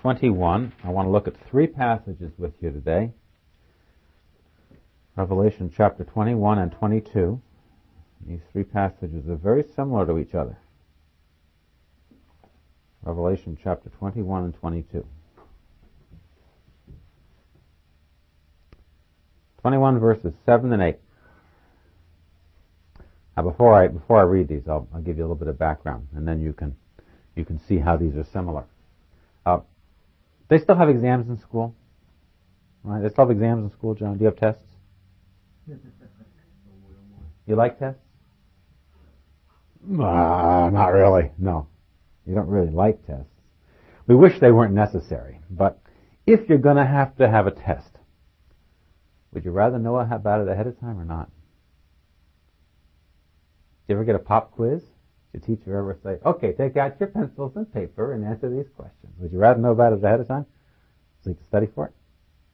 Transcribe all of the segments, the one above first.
21. I want to look at three passages with you today. Revelation chapter 21 and 22. These three passages are very similar to each other. Revelation chapter 21 and 22. 21 verses 7 and 8. Now before I read these, I'll give you a little bit of background, and then you can see how these are similar. They still have exams in school, right? They still have exams in school, John. Do you have tests? You like tests? Not really. No, you don't really like tests. We wish they weren't necessary, but if you're going to have a test, would you rather know about it ahead of time or not? Did you ever get a pop quiz? Did your teacher ever say, okay, take out your pencils and paper and answer these questions? Would you rather know about it ahead of time so you can study for it?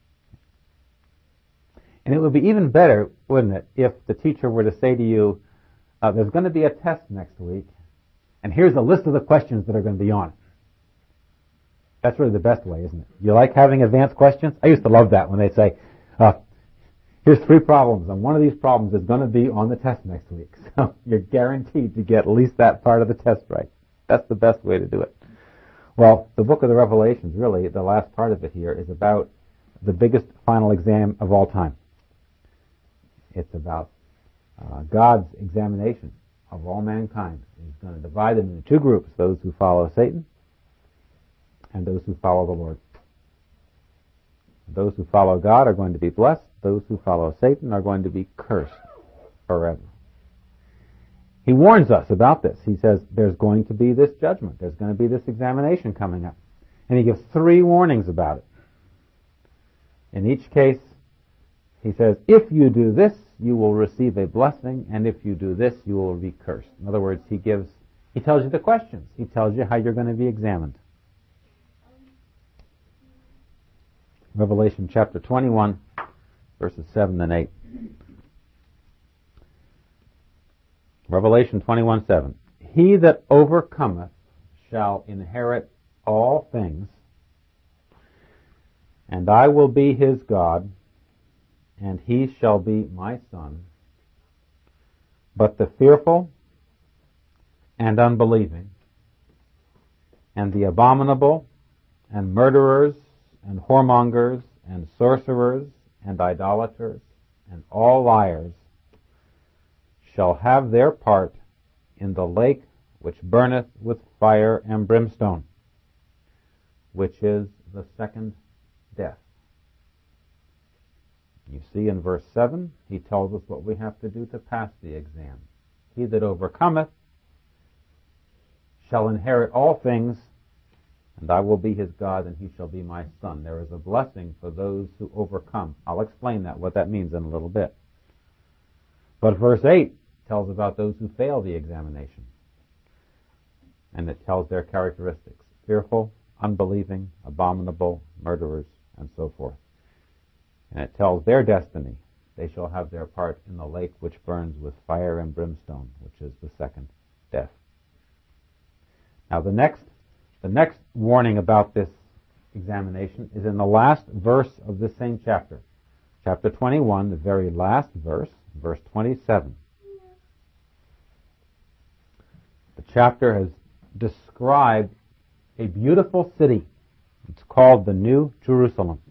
And it would be even better, wouldn't it, if the teacher were to say to you, there's going to be a test next week, and here's a list of the questions that are going to be on it. That's really the best way, isn't it? You like having advanced questions? I used to love that when they'd say, here's three problems, and one of these problems is going to be on the test next week. So you're guaranteed to get at least that part of the test right. That's the best way to do it. Well, the book of the Revelations, really, the last part of it here, is about the biggest final exam of all time. It's about God's examination of all mankind. He's going to divide them into two groups, those who follow Satan and those who follow the Lord. Those who follow God are going to be blessed. Those who follow Satan are going to be cursed forever. He warns us about this. He says there's going to be this judgment. There's going to be this examination coming up. And he gives three warnings about it. In each case, he says, if you do this, you will receive a blessing, and if you do this, you will be cursed. In other words, he tells you the questions. He tells you how you're going to be examined. Revelation chapter 21, verses 7 and 8. Revelation 21:7. He that overcometh shall inherit all things, and I will be his God, and he shall be my son. But the fearful and unbelieving, and the abominable, and murderers, and whoremongers, and sorcerers, and idolaters, and all liars, shall have their part in the lake which burneth with fire and brimstone, which is the second death. You see in verse 7, he tells us what we have to do to pass the exam. He that overcometh shall inherit all things, and I will be his God, and he shall be my son. There is a blessing for those who overcome. I'll explain what that means in a little bit. But verse 8 tells about those who fail the examination. And it tells their characteristics: fearful, unbelieving, abominable, murderers, and so forth. And it tells their destiny. They shall have their part in the lake which burns with fire and brimstone, which is the second death. Now the next warning about this examination is in the last verse of this same chapter. Chapter 21, the very last verse, verse 27. The chapter has described a beautiful city. It's called the New Jerusalem.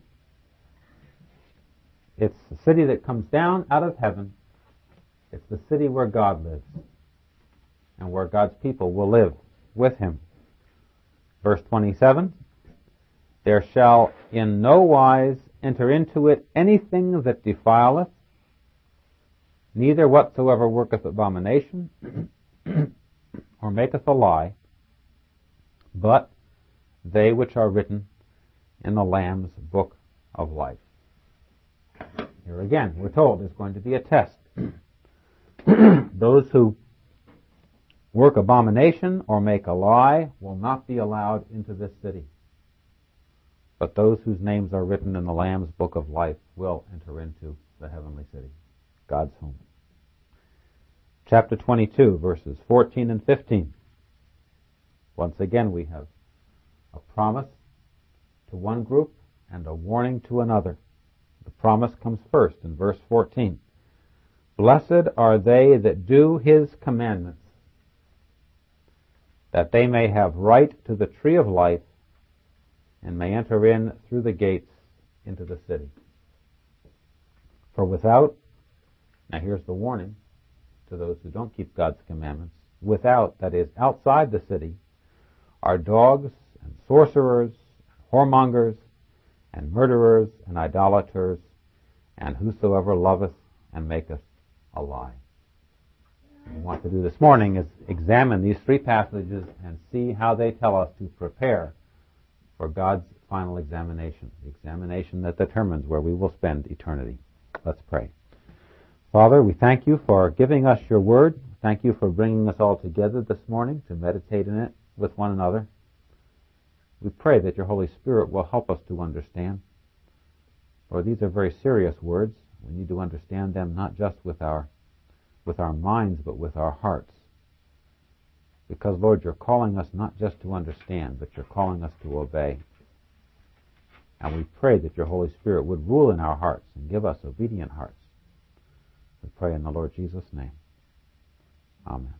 It's the city that comes down out of heaven. It's the city where God lives and where God's people will live with him. Verse 27, there shall in no wise enter into it anything that defileth, neither whatsoever worketh abomination, or maketh a lie, but they which are written in the Lamb's book of life. Here again, we're told there's going to be a test. Those who work abomination or make a lie will not be allowed into this city. But those whose names are written in the Lamb's book of life will enter into the heavenly city, God's home. Chapter 22, verses 14 and 15. Once again, we have a promise to one group and a warning to another. The promise comes first in verse 14. Blessed are they that do his commandments, that they may have right to the tree of life and may enter in through the gates into the city. For without, now here's the warning to those who don't keep God's commandments, without, that is, outside the city, are dogs and sorcerers, whoremongers, and murderers, and idolaters, and whosoever loveth and maketh a lie. What we want to do this morning is examine these three passages and see how they tell us to prepare for God's final examination, the examination that determines where we will spend eternity. Let's pray. Father, we thank you for giving us your word. Thank you for bringing us all together this morning to meditate in it with one another. We pray that your Holy Spirit will help us to understand. Lord, these are very serious words. We need to understand them not just with our minds, but with our hearts. Because, Lord, you're calling us not just to understand, but you're calling us to obey. And we pray that your Holy Spirit would rule in our hearts and give us obedient hearts. We pray in the Lord Jesus' name. Amen.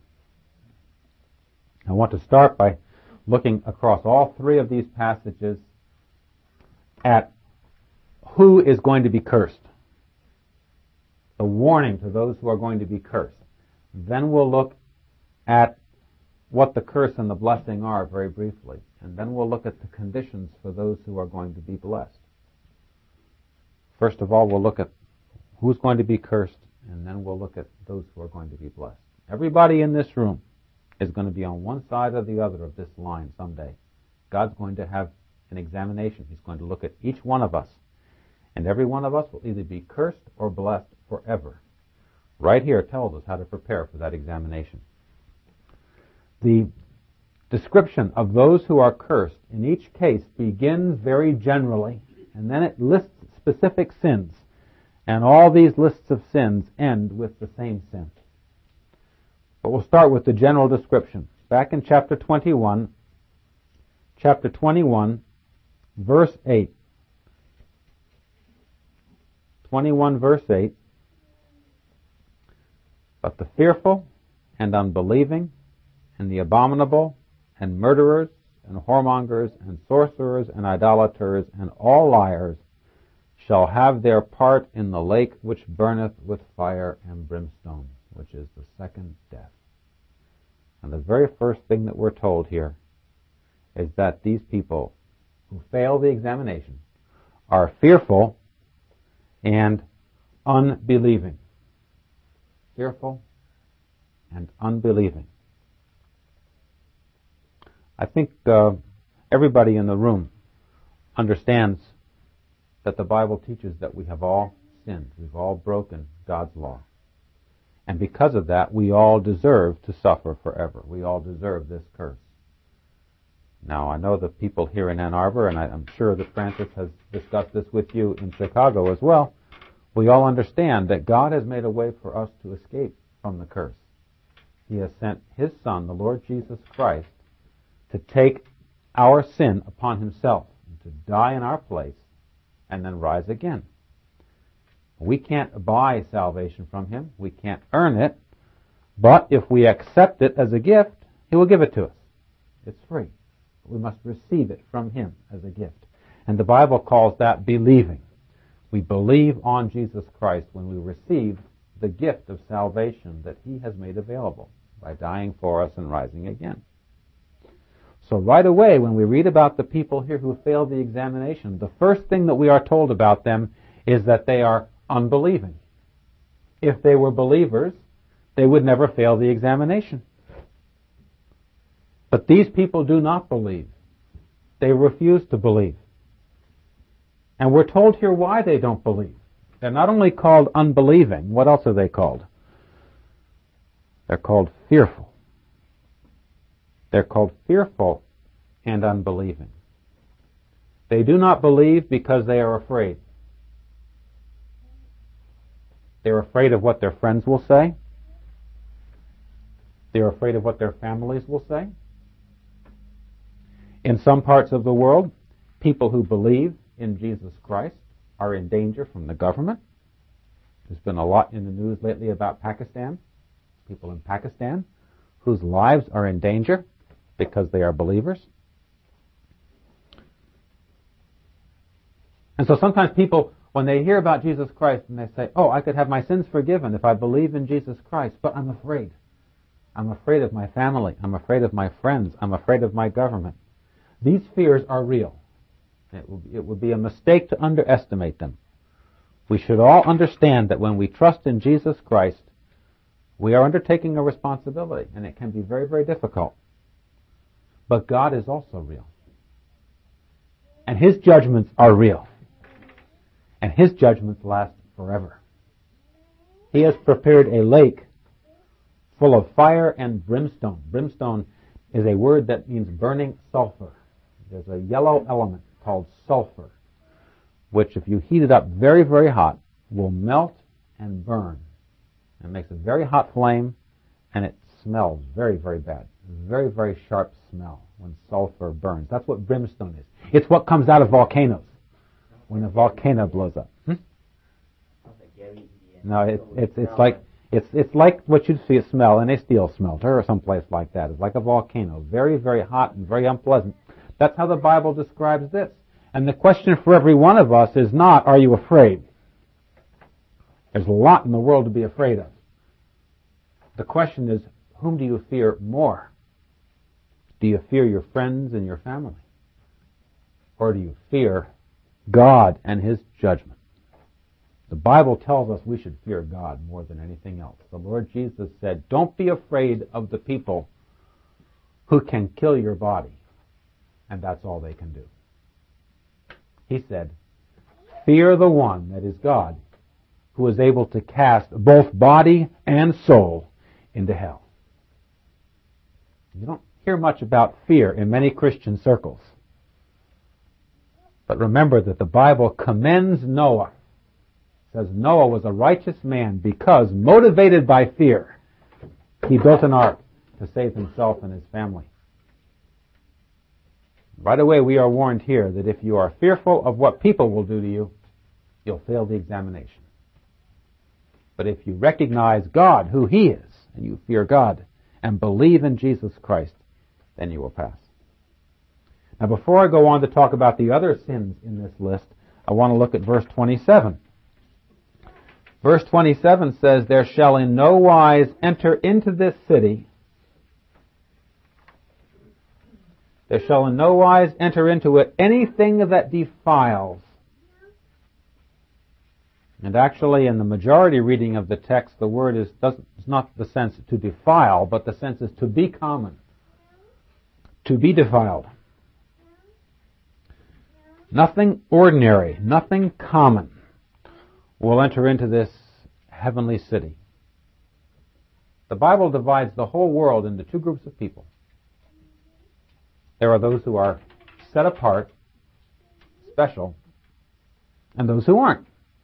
I want to start by looking across all three of these passages at who is going to be cursed. The warning to those who are going to be cursed. Then we'll look at what the curse and the blessing are very briefly. And then we'll look at the conditions for those who are going to be blessed. First of all, we'll look at who's going to be cursed, and then we'll look at those who are going to be blessed. Everybody in this room is going to be on one side or the other of this line someday. God's going to have an examination. He's going to look at each one of us. And every one of us will either be cursed or blessed forever. Right here tells us how to prepare for that examination. The description of those who are cursed in each case begins very generally, and then it lists specific sins. And all these lists of sins end with the same sin. But we'll start with the general description. Back in chapter 21, verse 8. 21, verse 8. But the fearful and unbelieving and the abominable and murderers and whoremongers and sorcerers and idolaters and all liars shall have their part in the lake which burneth with fire and brimstone, which is the second death. And the very first thing that we're told here is that these people who fail the examination are fearful and unbelieving. Fearful and unbelieving. I think everybody in the room understands that the Bible teaches that we have all sinned. We've all broken God's law. And because of that, we all deserve to suffer forever. We all deserve this curse. Now, I know the people here in Ann Arbor, and I'm sure that Francis has discussed this with you in Chicago as well, we all understand that God has made a way for us to escape from the curse. He has sent His Son, the Lord Jesus Christ, to take our sin upon Himself, and to die in our place, and then rise again. We can't buy salvation from Him. We can't earn it. But if we accept it as a gift, He will give it to us. It's free. We must receive it from Him as a gift. And the Bible calls that believing. We believe on Jesus Christ when we receive the gift of salvation that He has made available by dying for us and rising again. So right away, when we read about the people here who failed the examination, the first thing that we are told about them is that they are unbelieving. If they were believers, they would never fail the examination. But these people do not believe. They refuse to believe. And we're told here why they don't believe. They're not only called unbelieving, what else are they called? They're called fearful. They're called fearful and unbelieving. They do not believe because they are afraid. They're afraid of what their friends will say. They're afraid of what their families will say. In some parts of the world, People who believe in Jesus Christ are in danger from the government. There's been a lot in the news lately about Pakistan. People in Pakistan whose lives are in danger because they are believers. And so sometimes people, when they hear about Jesus Christ, and they say, oh, I could have my sins forgiven if I believe in Jesus Christ, but I'm afraid. I'm afraid of my family. I'm afraid of my friends. I'm afraid of my government. These fears are real. It would be a mistake to underestimate them. We should all understand that when we trust in Jesus Christ, we are undertaking a responsibility, and it can be very, very difficult. But God is also real. And His judgments are real. And His judgments last forever. He has prepared a lake full of fire and brimstone. Brimstone is a word that means burning sulfur. There's a yellow element called sulfur, which if you heat it up very, very hot, will melt and burn. It makes a very hot flame, and it smells very, very bad. Very, very sharp smell when sulfur burns. That's what brimstone is. It's what comes out of volcanoes when a volcano blows up. No, it's like what you'd see a smell in a steel smelter or someplace like that. It's like a volcano, very, very hot and very unpleasant. That's how the Bible describes this. And the question for every one of us is not, are you afraid? There's a lot in the world to be afraid of. The question is, whom do you fear more? Do you fear your friends and your family? Or do you fear God and His judgment? The Bible tells us we should fear God more than anything else. The Lord Jesus said, don't be afraid of the people who can kill your body, and that's all they can do. He said, fear the one, that is God, who is able to cast both body and soul into hell. You don't hear much about fear in many Christian circles. But remember that the Bible commends Noah. It says Noah was a righteous man because, motivated by fear, he built an ark to save himself and his family. Right away, we are warned here that if you are fearful of what people will do to you, you'll fail the examination. But if you recognize God, who He is, and you fear God, and believe in Jesus Christ, then you will pass. Now, before I go on to talk about the other sins in this list, I want to look at verse 27. Verse 27 says, there shall in no wise enter into this city. There shall in no wise enter into it anything that defiles. And actually, in the majority reading of the text, the word is not the sense to defile, but the sense is to be common, to be defiled. Nothing ordinary, nothing common will enter into this heavenly city. The Bible divides the whole world into two groups of people. There are those who are set apart, special, and those who aren't.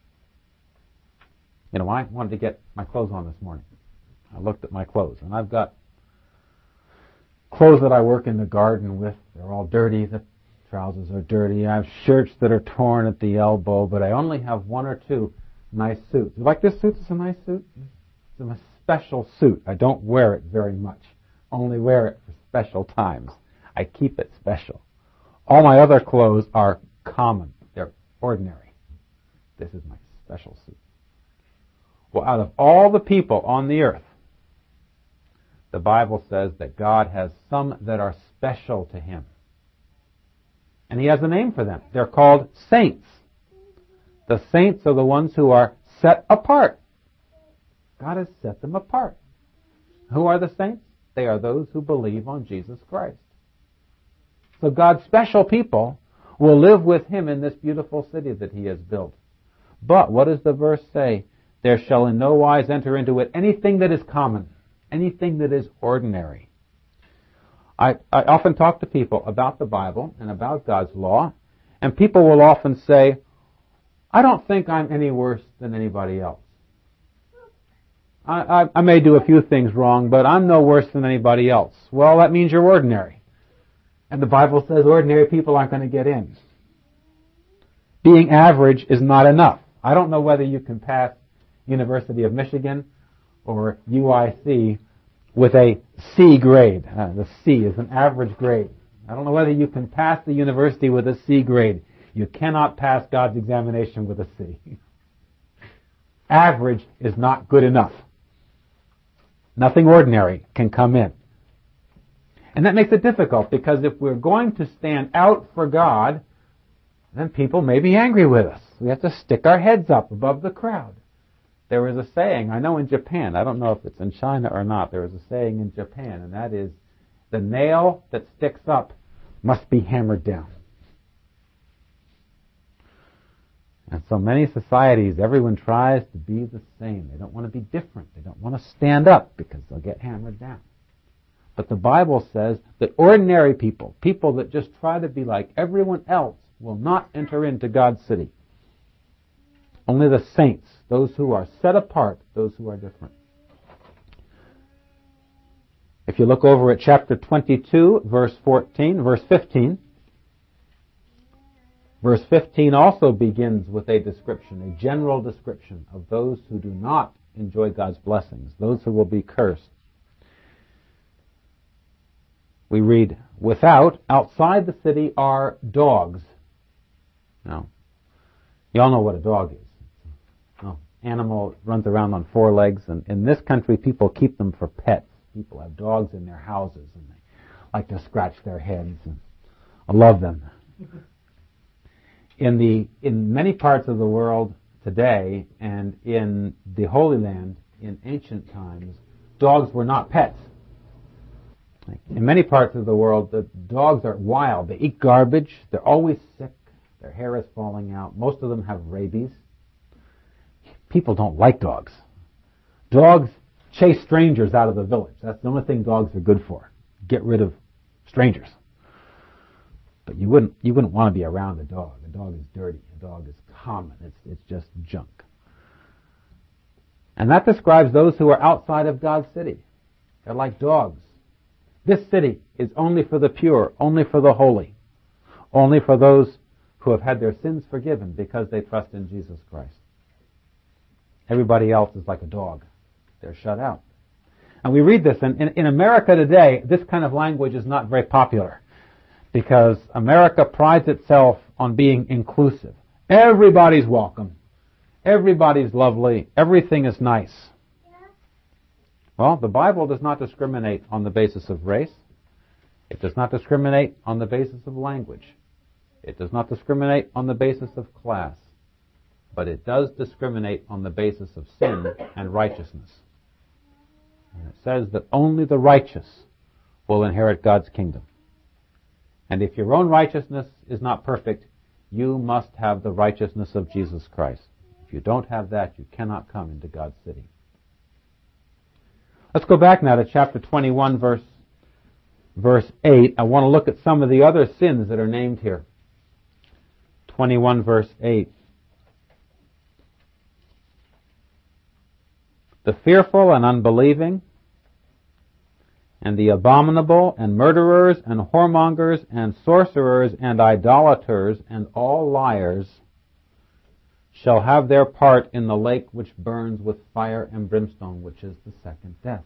You know, I wanted to get my clothes on this morning. I looked at my clothes, and I've got clothes that I work in the garden with. They're all dirty. The trousers are dirty. I have shirts that are torn at the elbow, but I only have one or two nice suits. You like this suit? It's a nice suit. It's a special suit. I don't wear it very much. Only wear it for special times. I keep it special. All my other clothes are common. They're ordinary. This is my special suit. Well, out of all the people on the earth, the Bible says that God has some that are special to Him. And He has a name for them. They're called saints. The saints are the ones who are set apart. God has set them apart. Who are the saints? They are those who believe on Jesus Christ. So God's special people will live with Him in this beautiful city that He has built. But what does the verse say? There shall in no wise enter into it anything that is common, anything that is ordinary. I often talk to people about the Bible and about God's law, and people will often say, I don't think I'm any worse than anybody else. I may do a few things wrong, but I'm no worse than anybody else. Well, that means you're ordinary. And the Bible says ordinary people aren't going to get in. being average is not enough. I don't know whether you can pass University of Michigan or UIC with a C grade. The C is an average grade. I don't know whether you can pass the university with a C grade. You cannot pass God's examination with a C. Average is not good enough. Nothing ordinary can come in. And that makes it difficult, because if we're going to stand out for God, then people may be angry with us. We have to stick our heads up above the crowd. There was a saying, I know in Japan, I don't know if it's in China or not, there was a saying in Japan, and that is, the nail that sticks up must be hammered down. And so many societies, everyone tries to be the same. They don't want to be different. They don't want to stand up because they'll get hammered down. But the Bible says that ordinary people, people that just try to be like everyone else, will not enter into God's city. Only the saints, those who are set apart, those who are different. If you look over at chapter 22, verse 15, verse 15 also begins with a description, a general description of those who do not enjoy God's blessings, those who will be cursed. We read, without, outside the city are dogs. Now, you all know what a dog is. Animal runs around on four legs, and in this country people keep them for pets. People have dogs in their houses, and they like to scratch their heads, and I love them. In many parts of the world today, and in the Holy Land in ancient times, dogs were not pets. In many parts of the world, the dogs are wild. They eat garbage. They're always sick. Their hair is falling out. Most of them have rabies. People don't like dogs. Dogs chase strangers out of the village. That's the only thing dogs are good for. Get rid of strangers. But you wouldn't want to be around a dog. A dog is dirty. A dog is common. It's just junk. And that describes those who are outside of God's city. They're like dogs. This city is only for the pure, only for the holy, only for those who have had their sins forgiven because they trust in Jesus Christ. Everybody else is like a dog. They're shut out. And we read this, and in America today, this kind of language is not very popular because America prides itself on being inclusive. Everybody's welcome. Everybody's lovely. Everything is nice. Well, the Bible does not discriminate on the basis of race. It does not discriminate on the basis of language. It does not discriminate on the basis of class. But it does discriminate on the basis of sin and righteousness. And it says that only the righteous will inherit God's kingdom. And if your own righteousness is not perfect, you must have the righteousness of Jesus Christ. If you don't have that, you cannot come into God's city. Let's go back now to chapter 21, verse 8. I want to look at some of the other sins that are named here. 21, verse 8. The fearful and unbelieving, and the abominable, and murderers, and whoremongers, and sorcerers, and idolaters, and all liars shall have their part in the lake which burns with fire and brimstone, which is the second death.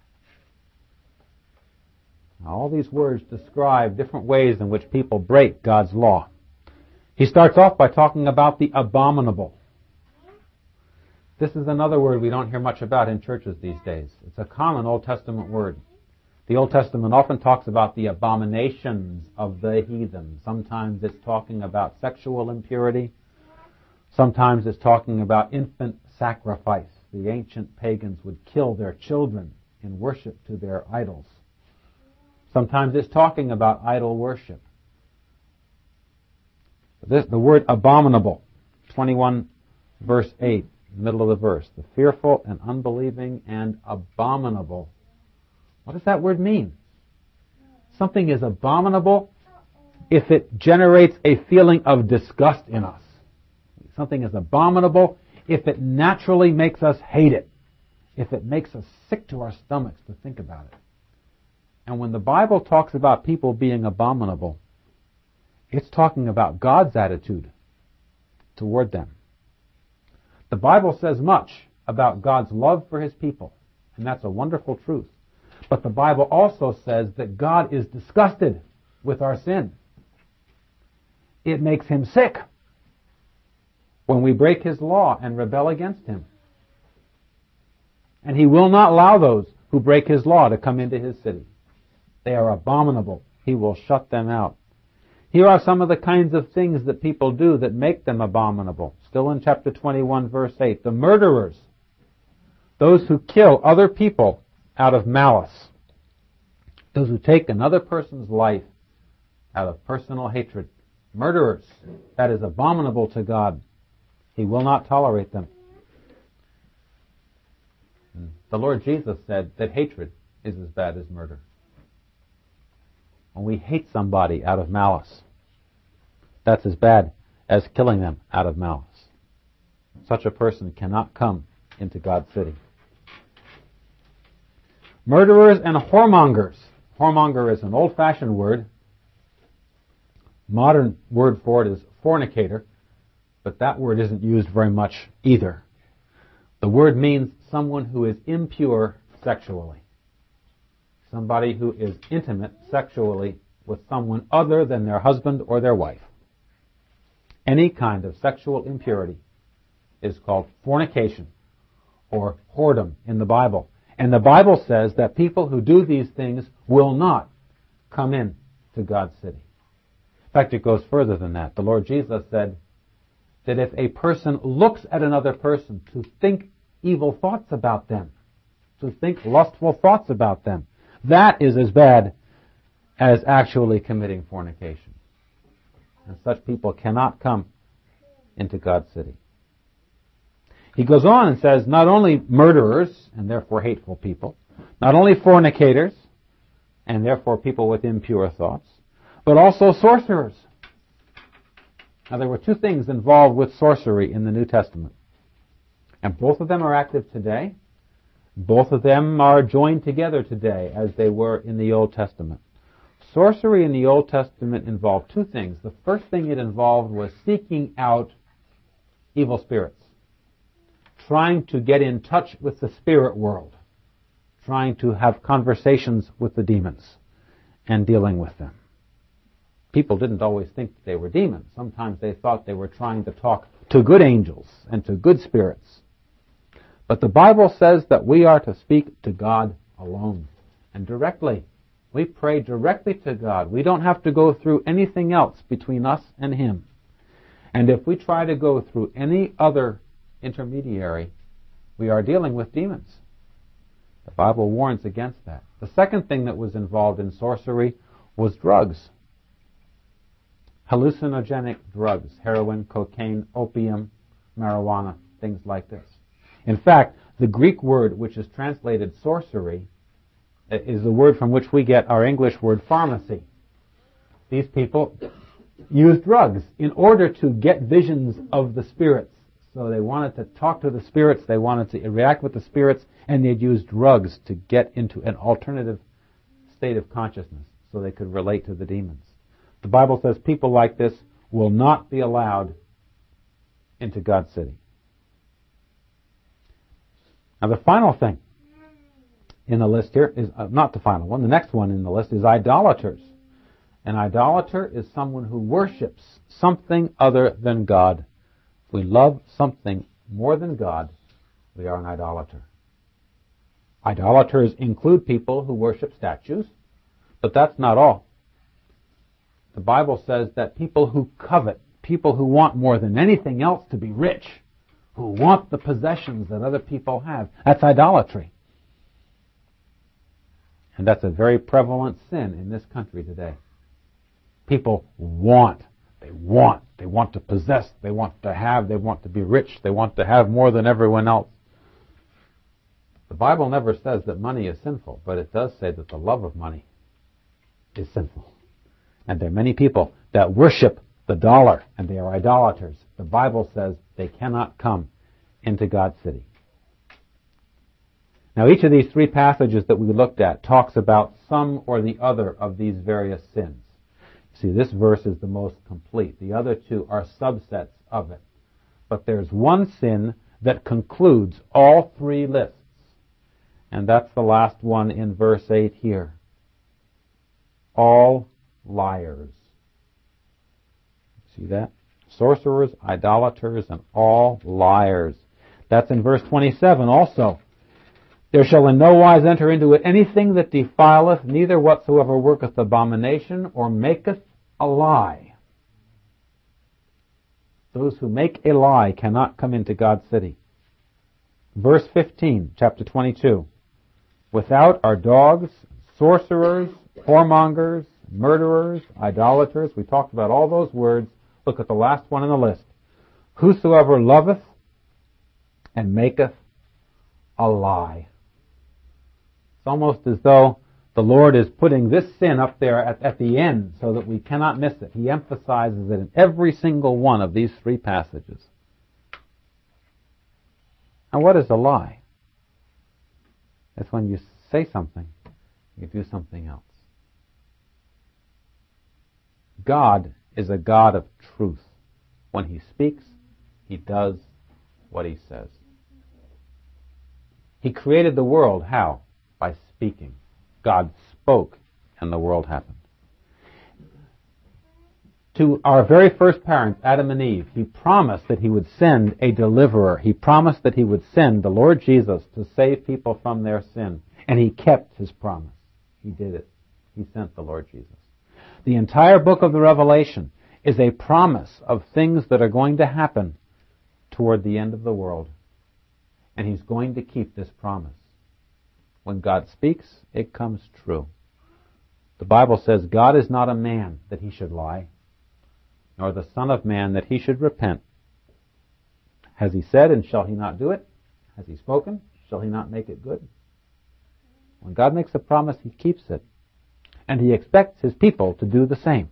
Now, all these words describe different ways in which people break God's law. He starts off by talking about the abominable. This is another word we don't hear much about in churches these days. It's a common Old Testament word. The Old Testament often talks about the abominations of the heathen. Sometimes it's talking about sexual impurity. Sometimes it's talking about infant sacrifice. The ancient pagans would kill their children in worship to their idols. Sometimes it's talking about idol worship. The word abominable, 21 verse 8, middle of the verse. The fearful and unbelieving and abominable. What does that word mean? Something is abominable if it generates a feeling of disgust in us. Something is abominable if it naturally makes us hate it. If it makes us sick to our stomachs to think about it. And when the Bible talks about people being abominable, it's talking about God's attitude. toward them. The Bible says much about God's love for His people, and that's a wonderful truth. But the Bible also says that God is disgusted with our sin. It makes Him sick when we break His law and rebel against Him. And He will not allow those who break His law to come into His city. They are abominable. He will shut them out. Here are some of the kinds of things that people do that make them abominable. Still in chapter 21, verse 8. The murderers, those who kill other people out of malice, those who take another person's life out of personal hatred. Murderers, that is abominable to God. He will not tolerate them. The Lord Jesus said that hatred is as bad as murder. When we hate somebody out of malice, that's as bad as killing them out of malice. Such a person cannot come into God's city. Murderers and whoremongers. Whoremonger is an old-fashioned word. Modern word for it is fornicator, but that word isn't used very much either. The word means someone who is impure sexually. Somebody who is intimate sexually with someone other than their husband or their wife. Any kind of sexual impurity is called fornication or whoredom in the Bible. And the Bible says that people who do these things will not come in to God's city. In fact, it goes further than that. The Lord Jesus said that if a person looks at another person to think evil thoughts about them, to think lustful thoughts about them, that is as bad as actually committing fornication. And such people cannot come into God's city. He goes on and says not only murderers, and therefore hateful people, not only fornicators, and therefore people with impure thoughts, but also sorcerers. Now there were two things involved with sorcery in the New Testament. And both of them are active today. Both of them are joined together today as they were in the Old Testament. Sorcery in the Old Testament involved two things. The first thing it involved was seeking out evil spirits, trying to get in touch with the spirit world, trying to have conversations with the demons and dealing with them. People didn't always think they were demons. Sometimes they thought they were trying to talk to good angels and to good spirits. But the Bible says that we are to speak to God alone and directly. We pray directly to God. We don't have to go through anything else between us and Him. And if we try to go through any other intermediary, we are dealing with demons. The Bible warns against that. The second thing that was involved in sorcery was drugs. Hallucinogenic drugs, heroin, cocaine, opium, marijuana, things like this. In fact, the Greek word which is translated sorcery is the word from which we get our English word pharmacy. These people used drugs in order to get visions of the spirits. So they wanted to talk to the spirits, they wanted to react with the spirits, and they'd use drugs to get into an alternative state of consciousness so they could relate to the demons. The Bible says people like this will not be allowed into God's city. Now the final thing in the list here is, not the final one, the next one in the list is idolaters. An idolater is someone who worships something other than God. If we love something more than God, we are an idolater. Idolaters include people who worship statues, but that's not all. The Bible says that people who covet, people who want more than anything else to be rich, who want the possessions that other people have, that's idolatry. And that's a very prevalent sin in this country today. People want to possess, they want to have, they want to be rich, they want to have more than everyone else. The Bible never says that money is sinful, but it does say that the love of money is sinful. And there are many people that worship the dollar, and they are idolaters. The Bible says they cannot come into God's city. Now, each of these three passages that we looked at talks about some or the other of these various sins. See, this verse is the most complete. The other two are subsets of it. but there's one sin that concludes all three lists. And that's the last one in verse 8 here. All liars. See that? Sorcerers, idolaters, and all liars. That's in verse 27 also. There shall in no wise enter into it anything that defileth, neither whatsoever worketh abomination, or maketh a lie. Those who make a lie cannot come into God's city. Verse 15, chapter 22. Without are dogs, sorcerers, whoremongers, murderers, idolaters. We talked about all those words. Look at the last one on the list. Whosoever loveth and maketh a lie. It's almost as though the Lord is putting this sin up there at the end so that we cannot miss it. He emphasizes it in every single one of these three passages. Now, what is a lie? It's when you say something, you do something else. God is a God of truth. When He speaks, He does what He says. He created the world. How? By speaking. God spoke and the world happened. To our very first parents, Adam and Eve, He promised that He would send a deliverer. He promised that He would send the Lord Jesus to save people from their sin. And He kept His promise. He did it. He sent the Lord Jesus. The entire book of the Revelation is a promise of things that are going to happen toward the end of the world. And He's going to keep this promise. When God speaks, it comes true. The Bible says God is not a man that He should lie, nor the Son of Man that He should repent. Has He said, and shall He not do it? Has He spoken? Shall He not make it good? When God makes a promise, He keeps it. And He expects His people to do the same.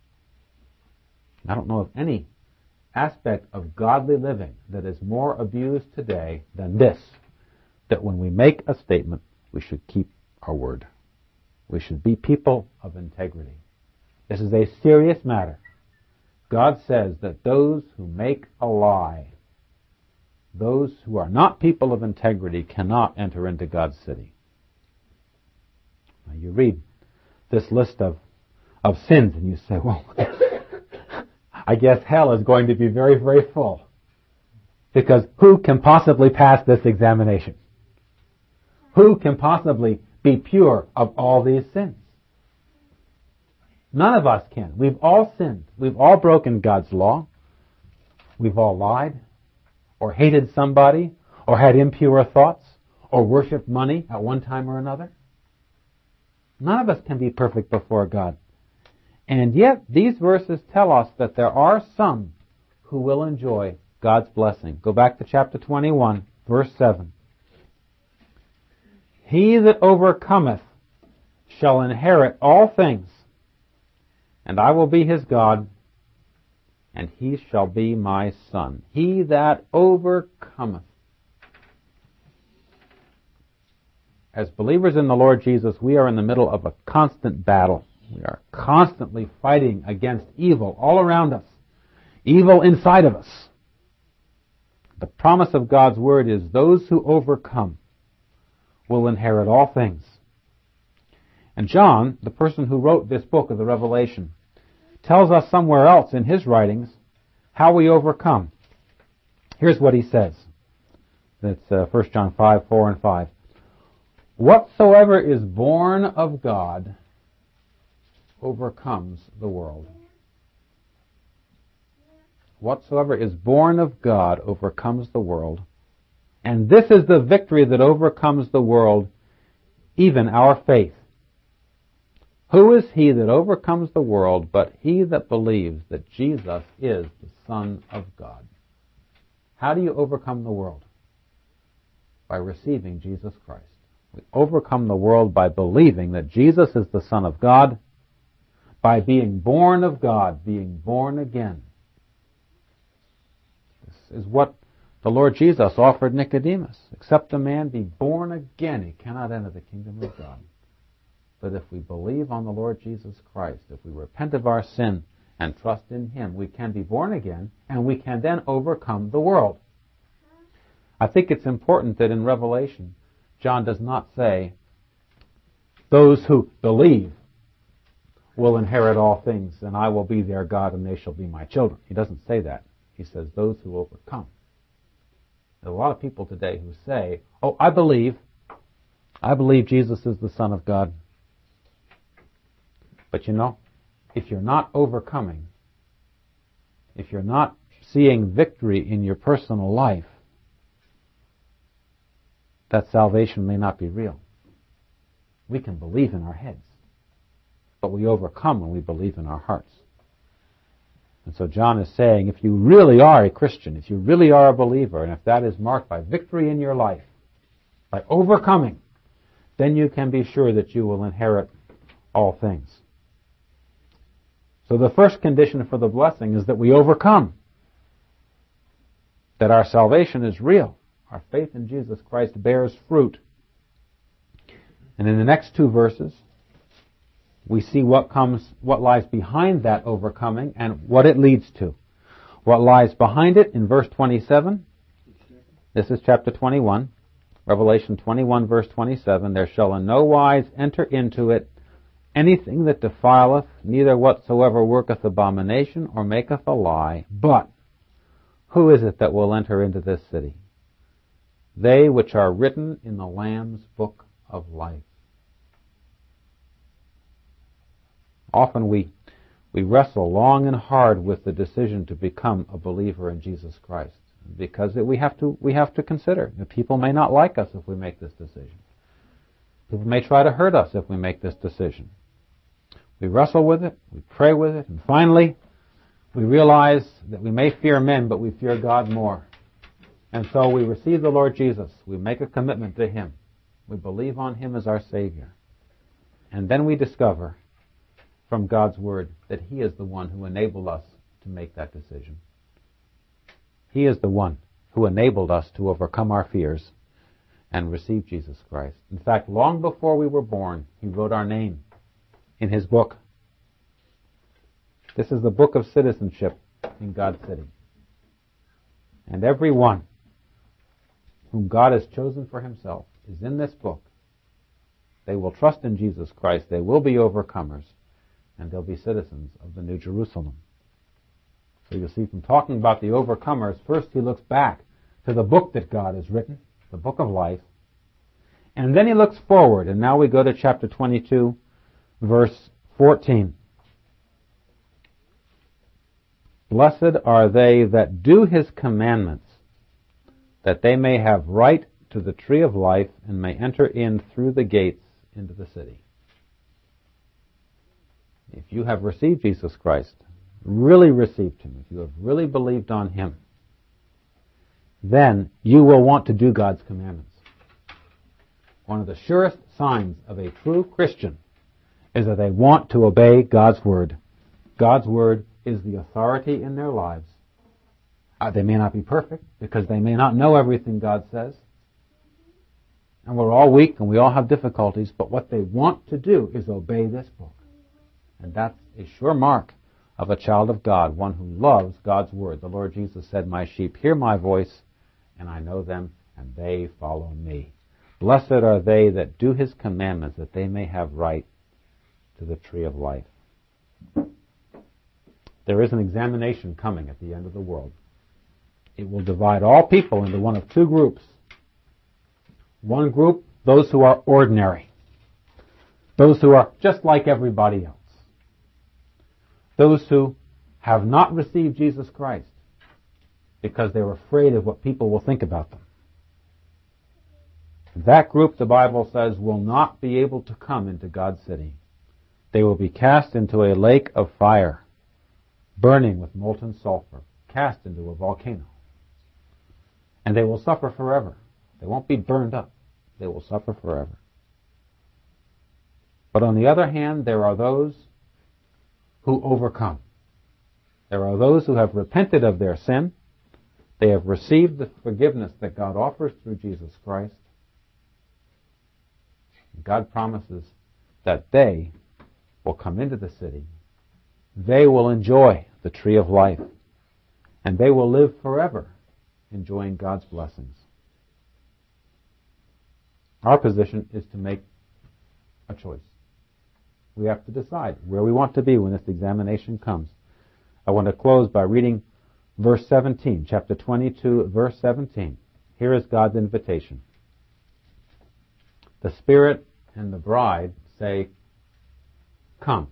I don't know of any aspect of godly living that is more abused today than this, that when we make a statement, we should keep our word. We should be people of integrity. This is a serious matter. God says that those who make a lie, those who are not people of integrity, cannot enter into God's city. Now you read this list of sins and you say, well, I guess hell is going to be very, very full. Because who can possibly pass this examination? Who can possibly be pure of all these sins? None of us can. We've all sinned. We've all broken God's law. We've all lied, or hated somebody, or had impure thoughts, or worshipped money at one time or another. None of us can be perfect before God. And yet, these verses tell us that there are some who will enjoy God's blessing. Go back to chapter 21, verse 7. He that overcometh shall inherit all things, and I will be his God, and he shall be my son. He that overcometh. As believers in the Lord Jesus, we are in the middle of a constant battle. We are constantly fighting against evil all around us, evil inside of us. The promise of God's Word is those who overcome will inherit all things. And John, the person who wrote this book of the Revelation, tells us somewhere else in his writings how we overcome. Here's what he says. That's 1 John 5, 4 and 5. Whatsoever is born of God overcomes the world. Whatsoever is born of God overcomes the world. And this is the victory that overcomes the world, even our faith. Who is he that overcomes the world but he that believes that Jesus is the Son of God? How do you overcome the world? By receiving Jesus Christ. We overcome the world by believing that Jesus is the Son of God, by being born of God, being born again. This is what the Lord Jesus offered Nicodemus. Except a man be born again, he cannot enter the kingdom of God. But if we believe on the Lord Jesus Christ, if we repent of our sin and trust in Him, we can be born again, and we can then overcome the world. I think it's important that in Revelation, John does not say, those who believe will inherit all things, and I will be their God, and they shall be my children. He doesn't say that. He says, those who overcome. There are a lot of people today who say, oh, I believe Jesus is the Son of God. But you know, if you're not overcoming, if you're not seeing victory in your personal life, that salvation may not be real. We can believe in our heads, but we overcome when we believe in our hearts. And so John is saying, if you really are a Christian, if you really are a believer, and if that is marked by victory in your life, by overcoming, then you can be sure that you will inherit all things. So the first condition for the blessing is that we overcome, that our salvation is real. Our faith in Jesus Christ bears fruit. And in the next two verses, we see what lies behind that overcoming and what it leads to. What lies behind it in verse 27. This is chapter 21. Revelation 21 verse 27. There shall in no wise enter into it anything that defileth, neither whatsoever worketh abomination or maketh a lie. But who is it that will enter into this city? They which are written in the Lamb's book of life. Often we wrestle long and hard with the decision to become a believer in Jesus Christ, because we have to consider that people may not like us if we make this decision. People may try to hurt us if we make this decision. We wrestle with it, we pray with it, and finally we realize that we may fear men, but we fear God more. And so we receive the Lord Jesus. We make a commitment to Him. We believe on Him as our Savior. And then we discover from God's Word that He is the one who enabled us to make that decision. He is the one who enabled us to overcome our fears and receive Jesus Christ. In fact, long before we were born, He wrote our name in His book. This is the book of citizenship in God's city. And every one whom God has chosen for Himself is in this book. They will trust in Jesus Christ. They will be overcomers. And they'll be citizens of the New Jerusalem. So you'll see from talking about the overcomers, first he looks back to the book that God has written, the book of life. And then he looks forward. And now we go to chapter 22, verse 14. Blessed are they that do His commandments, that they may have right to the tree of life and may enter in through the gates into the city. If you have received Jesus Christ, really received Him, if you have really believed on Him, then you will want to do God's commandments. One of the surest signs of a true Christian is that they want to obey God's Word. God's Word is the authority in their lives. They may not be perfect, because they may not know everything God says. And we're all weak and we all have difficulties, but what they want to do is obey this book. And that's a sure mark of a child of God, one who loves God's Word. The Lord Jesus said, my sheep hear my voice, and I know them, and they follow me. Blessed are they that do His commandments, that they may have right to the tree of life. There is an examination coming at the end of the world. It will divide all people into one of two groups. One group, those who are ordinary. Those who are just like everybody else. Those who have not received Jesus Christ because they're afraid of what people will think about them. That group, the Bible says, will not be able to come into God's city. They will be cast into a lake of fire, burning with molten sulfur, cast into a volcano. And they will suffer forever. They won't be burned up. They will suffer forever. But on the other hand, there are those who overcome. There are those who have repented of their sin. They have received the forgiveness that God offers through Jesus Christ. God promises that they will come into the city they will enjoy the tree of life, and they will live forever enjoying God's blessings. Our position is to make a choice. We have to decide where we want to be when this examination comes. I want to close by reading verse 17, chapter 22, verse 17. Here is God's invitation. The Spirit and the bride say, Come.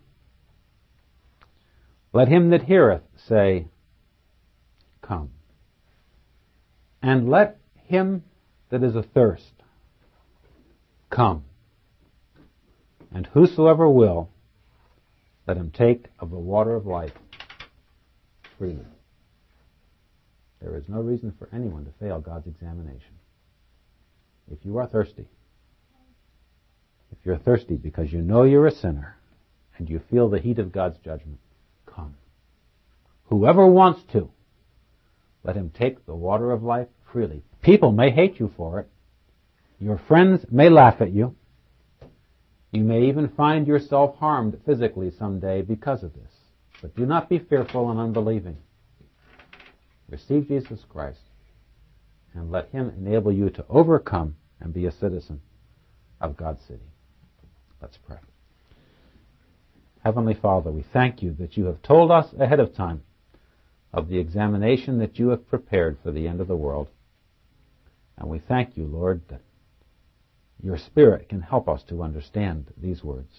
Let him that heareth say, Come. And let him that is athirst come. And whosoever will, let him take of the water of life freely. There is no reason for anyone to fail God's examination. If you are thirsty, if you're thirsty because you know you're a sinner and you feel the heat of God's judgment, come. Whoever wants to, let him take the water of life freely. People may hate you for it. Your friends may laugh at you. You may even find yourself harmed physically someday because of this. But do not be fearful and unbelieving. Receive Jesus Christ and let him enable you to overcome and be a citizen of God's city. Let's pray. Heavenly Father, we thank you that you have told us ahead of time of the examination that you have prepared for the end of the world. And we thank you, Lord, that your Spirit can help us to understand these words.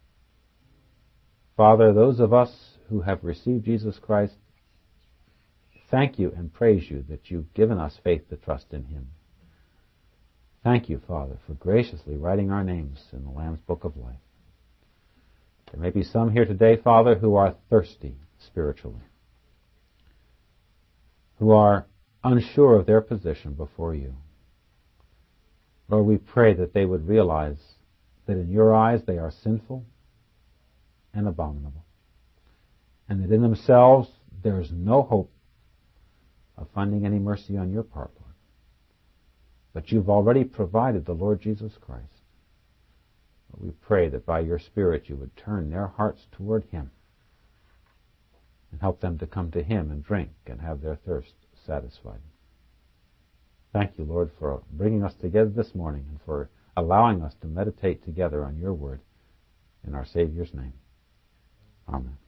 Father, those of us who have received Jesus Christ, thank you and praise you that you've given us faith to trust in him. Thank you, Father, for graciously writing our names in the Lamb's Book of Life. There may be some here today, Father, who are thirsty spiritually, who are unsure of their position before you. Lord, we pray that they would realize that in your eyes they are sinful and abominable, and that in themselves there is no hope of finding any mercy on your part, Lord. But you've already provided the Lord Jesus Christ. But we pray that by your Spirit you would turn their hearts toward him and help them to come to him and drink and have their thirst satisfied. Thank you, Lord, for bringing us together this morning and for allowing us to meditate together on your word in our Savior's name. Amen.